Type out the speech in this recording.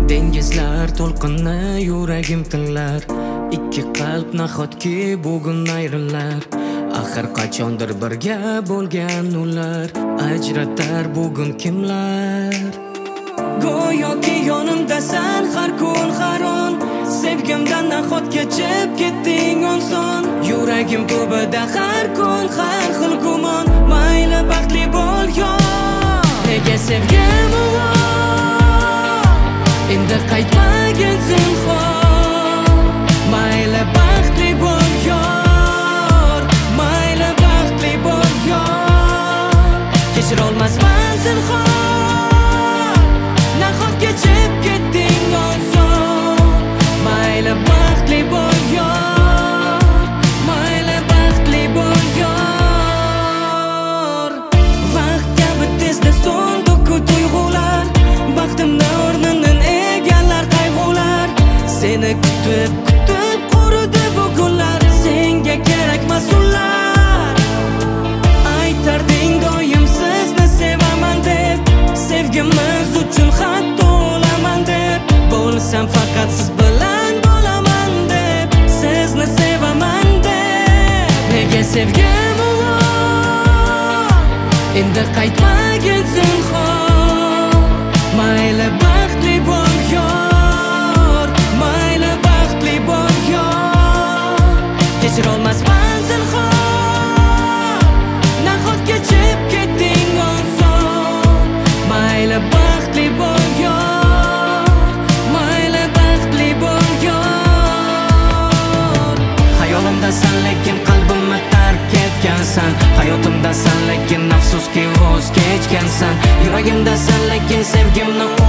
Dengizlar to'lqinni yuragim tinglar. Ikki qalb nahotki bugun ayrilar. Axir qachondir birga bo'lgan ular, ajratar bugun kimlar? Go'yoki yonimdasan har kun har on, sevgimdan nahot kechib ketding oson. Yuragim tubida har kun har xil gumon, mayli baxtli bo'l yo, nega sevgim u endi qaytmagin zinhor. Mayli baxtli bo'l yor, mayli baxtli bo'l yor, kechirolmasman zinhor, nahot kechib ketding oson. Mayli baxtli bo'l yor, mayli baxtli bo'l yor. Vaqt kabi tezda so'ndiku tuyg'ular, baxtimni o'rnidan egallar qayg'ular. Seni kutib quridi bu kunlar, senga kerakmas ular. Aytarding doim sizni sevaman deb, sevgimiz uchun hatto o'laman deb. Bo'lsam faqat siz bilan bo'laman deb, sizni sevaman deb. Nega sevgim u endi qaytmagin zinhor. Mayli baxtli bo'l yor, mayli baxtli bo'l yor, kechirolmasman zinhor, nahot kechib ketding oson. Mayli baxtli bo'l yor, mayli baxtli bo'l yor. Hayolimdasan lekin qalbimni tark etgansan, hayotimdasan lekin afsuski voz kechgansan. Yuragimdasan lekin sevgimni